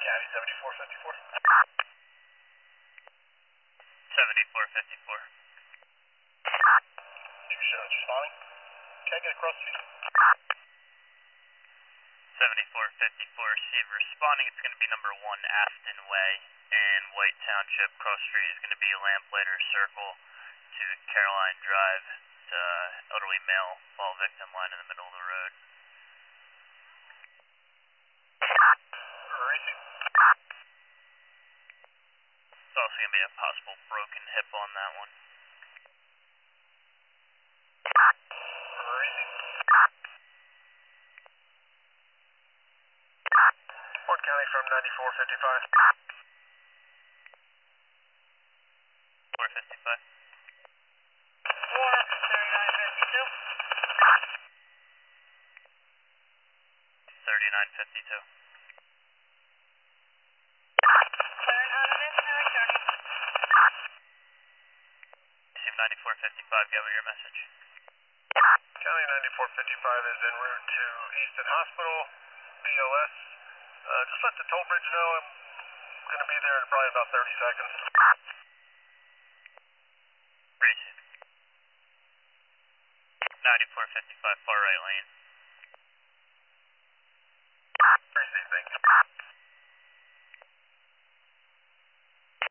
County 7454. 7454. New shows responding. Can't get across to you. 7454, receive responding. It's going to be number 1 Aston Way in White Township. Cross street is going to be Lamplighter Circle to Caroline Drive. It's elderly male fall victim lying in the middle of the road. Racing. It's also going to be a possible broken hip on that one. Racing. Fort County from 9455. 455. 3952. 3952. Receive 9455, get me your message. County 9455 is en route to Easton Hospital, BOS. Just let the toll bridge know I'm going to be there in probably about 30 seconds. Receive. 9455, far right lane. Receive, thank you.